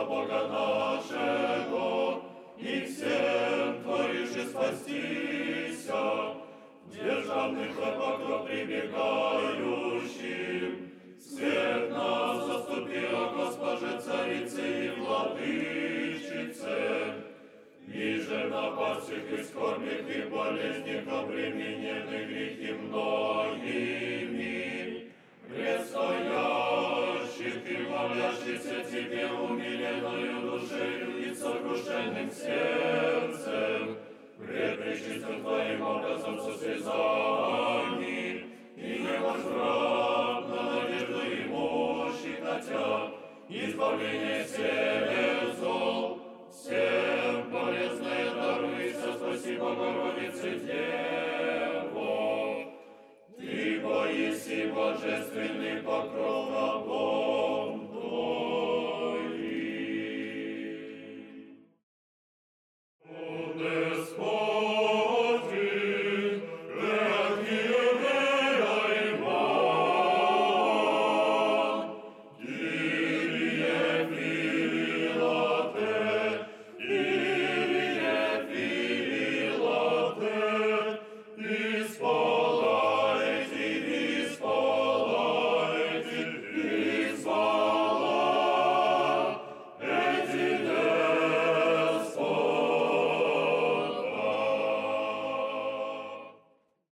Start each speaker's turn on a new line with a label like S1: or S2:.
S1: Христа Бога нашего, и всем творишь спастися, державных покров прибегающим. Свет нас заступила, Госпоже, Царице и Владычице, и же напастях и скорбных и болезнях обременены грехи многими, предстоящих и молящихся Тебе умиленную душею и сокрушенным сердцем, пред пречистым Твоим образом со слезами, и невозвратно надежду и мощи хотя, избавление всех зол.